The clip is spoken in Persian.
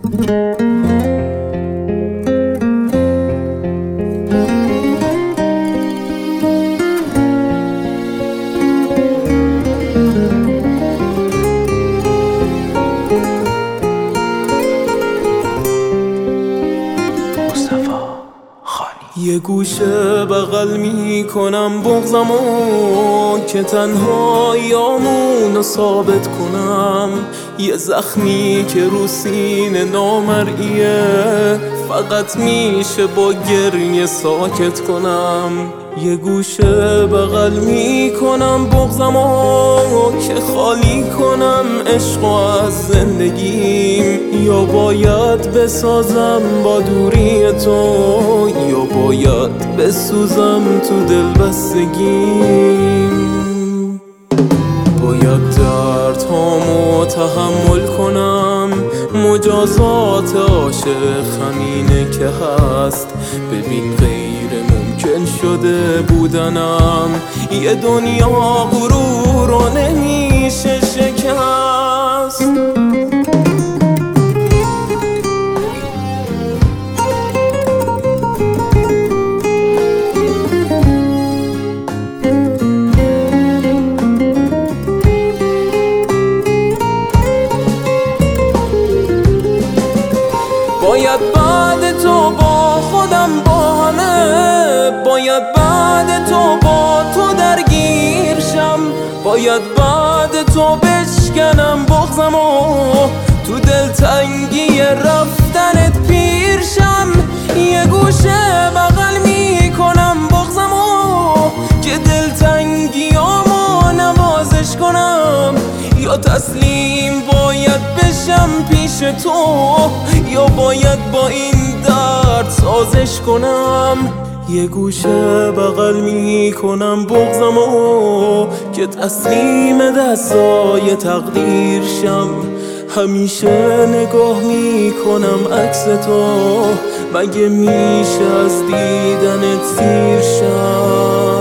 یه گوشه بغل میکنم بغضمو که تنهاییامونو ثابت کنم، یه زخمی که رو سینه نامرئیه فقط میشه با گریه ساکت کنم. یه گوشه بغل میکنم بغضمو که خالی کنم عشقو از زندگیم، یا باید بسازم با دوری تو یا باید بسوزم تو دلبستگیم. باید دردهامو تحمل کنم، مجازات عاشق همینه که هست. ببین غیر ممکن شده بودنم، یه دنیا غرور رو نمیشه شکست. باید بعد تو با خودم با همه، باید بعد تو با تو درگیر شم، باید بعد تو بشکنم بغضمو تو دلتنگی رفتنت پیر شم. یه گوشه بغل میکنم بغضمو که دلتنگیامو نوازش کنم، یا تسلیم باید بشم پیش تو یا باید با این درد سازش کنم. یه گوشه بغل میکنم بغضمو که تسلیم دستای تقدیر شم، همیشه نگاه میکنم عکس تو، مگه میشه از دیدنت سیر شم.